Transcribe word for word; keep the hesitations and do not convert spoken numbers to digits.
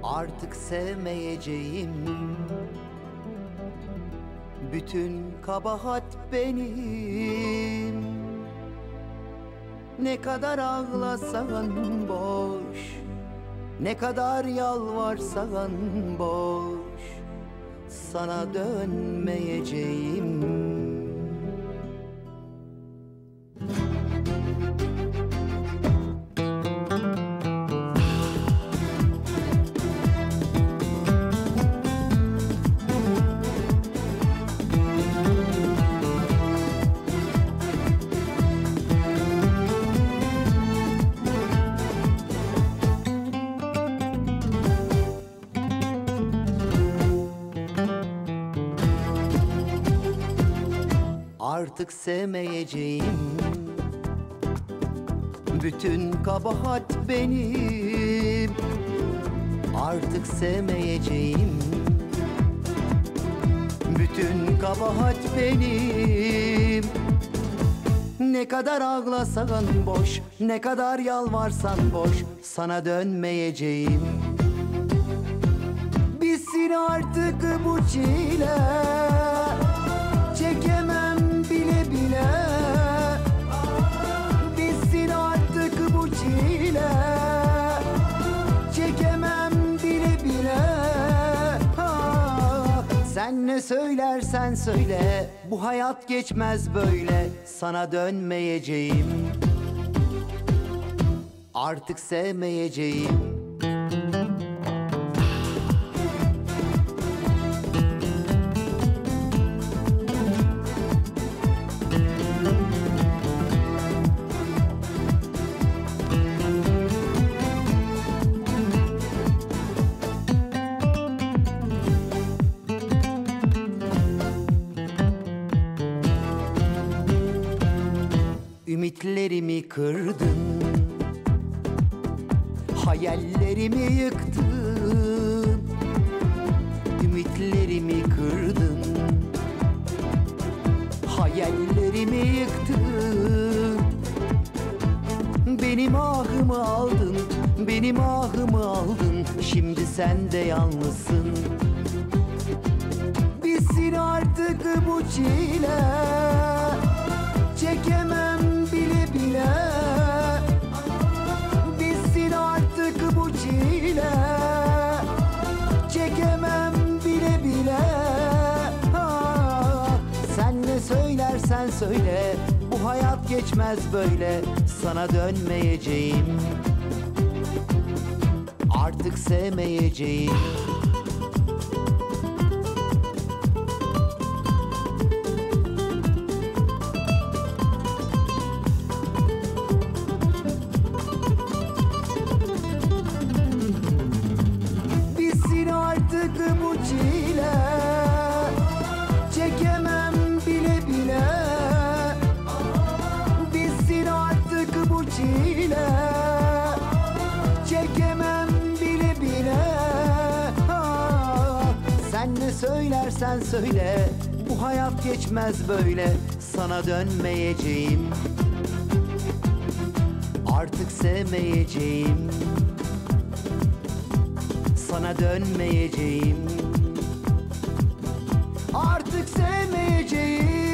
Artık sevmeyeceğim. Bütün kabahat benim. Ne kadar ağlasan boş, ne kadar yalvarsan boş, sana dönmeyeceğim. Artık sevmeyeceğim. Bütün kabahat benim. Artık sevmeyeceğim. Bütün kabahat benim. Ne kadar ağlasan boş, ne kadar yalvarsan boş, sana dönmeyeceğim. Bitsin artık bu çile, çekemem bile bile. Bitsin artık bu çile, çekemem bile bile. Ha, sen ne söylersen söyle, bu hayat geçmez böyle, sana dönmeyeceğim. Artık sevmeyeceğim. Ümitlerimi kırdın, hayallerimi yıktın. Ümitlerimi kırdın, hayallerimi yıktın. Benim ahımı aldın, benim ahımı aldın. Şimdi sen de yalnızsın. Bitsin artık bu çile, çekemem bile bile. Bitsin artık bu çile, çekemem bile bile. Ha, sen ne söylersen söyle, bu hayat geçmez böyle, sana dönmeyeceğim. Artık sevmeyeceğim. Artık bu çile, çekemem bile bile. Bitsin artık bu çile, çekemem bile bile. Ha, sen ne söylersen söyle, bu hayat geçmez böyle, sana dönmeyeceğim. Artık sevmeyeceğim. Sana dönmeyeceğim. Artık sevmeyeceğim.